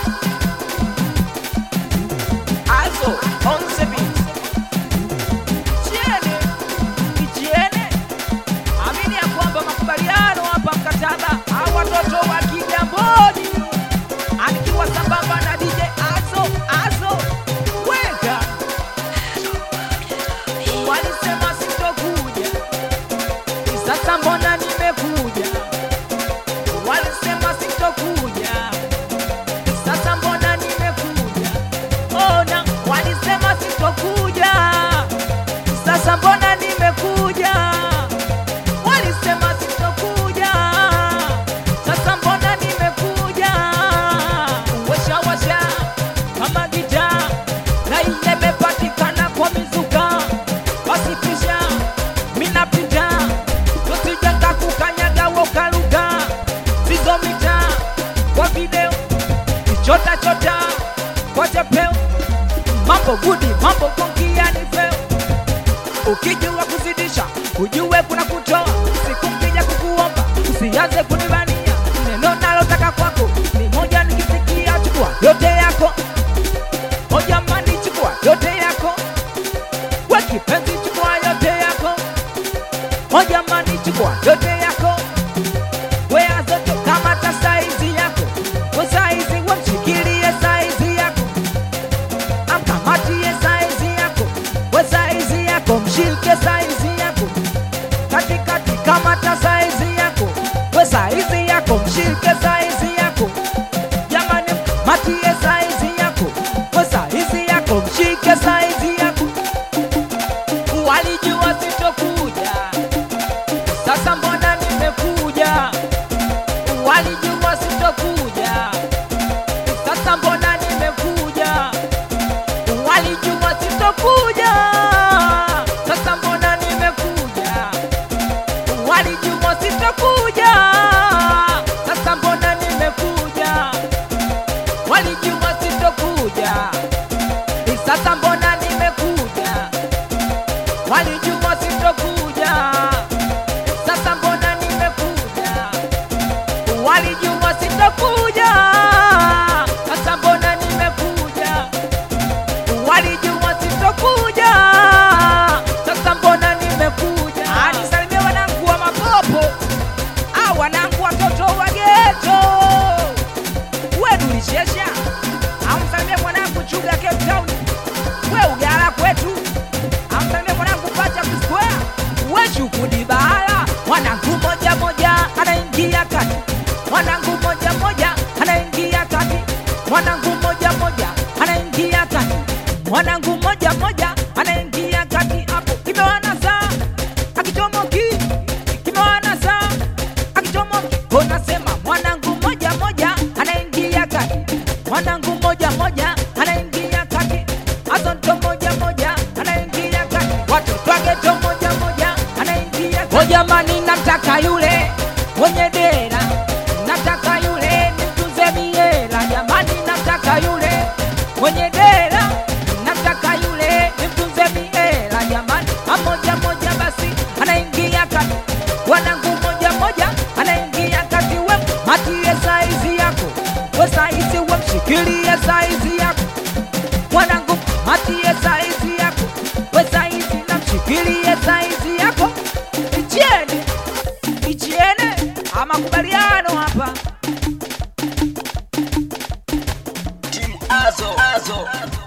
Azo on the beat. Jiene amini ya kwamba makubaliano hapa mkataba hawa watoto wa Kigamboni anikiwa sambamba na DJ Azo weka walisema sitokuja, sasa mbona nimekuja? Walisema sitokuja, sasa mbona nimekuja? Ona, walisema sitokuja, sasa mbona nimekuja? Walisema sitokuja, sasa mbona nimekuja? Washa kama gita na imepatikana kwa mizuka, wasipisha minapita tusijanga kukanyaga wokaluga zizomita kwa video chota kwa chapeo mambo gudi mambo kongiani feo. Ukijua kuzidisha ujue kuna kutoa, siku mkija kukuomba usianze kunibania. Neno nalotaka kwako ni moja, nikisikia chukua yote yako. Moja mani chukua yote yako, we kipenzi chukua yote yako. Moja mani chukua yote yako, we azote kamata saizi yako. We saizi we mshikilie saizi yako, amkamatie saizi yako. We saizi yako mshike saizi yako, katikati kamata saizi yako. We saizi yako mshike saizi yako, jamani matie saizi yako. We saizi yako mshike saizi yako. Walijua sitokuja, sasa mbona nimekuja? Walijua sitokuja, sasa mbona nimekuja? Walijua sitokuja, sasa mbona nimekuja? Walijua sitokuja, sasa mbona nimekuja? Walijua sitokuja, sasa mbona nimekuja? Walijua sitokuja, sasa mbona nimekuja? Walijua sitokuja, sasa mbona nimekuja? Walijua sitokuja, sasa mbona nimekuja? Anisalimia wanangu wa mapopo, wanangu watoto wa ghetto. Wewe ulishesha, amsalimia mwanangu Chuga Cape Town. Wewe ugala kwetu, amsalimia mwanangu Pacha Square. Wewe chukudi bala, mwanangu moja anaingia kati. Mwanangu moja anaingia kati. Mwanangu moja anaingia kati. Mwanangu moja anaingia kati. Hapo kimewanasa akichomoki, kimewanasa akichomoki. Unasema mwanangu moja anaingia kati. Mwanangu moja anaingia kati. Azonto moja anaingia kati. Watoto wa ghetto moja anaingia kati. Jamani namtaka yule mwenye dera, nataka yule nimtunze miela. Jamani namtaka yule mwenye dera, nataka yule nimtunze miela. Jamani moja basi anaingia kati. Wanangu moja anaingia kati. We matie saizi yako, we saizi we mshikilie saizi yako. Wanangu matie saizi yako, we saizi na mshikilie saizi yako. Ichiene makubaliano hapa. Team Azo.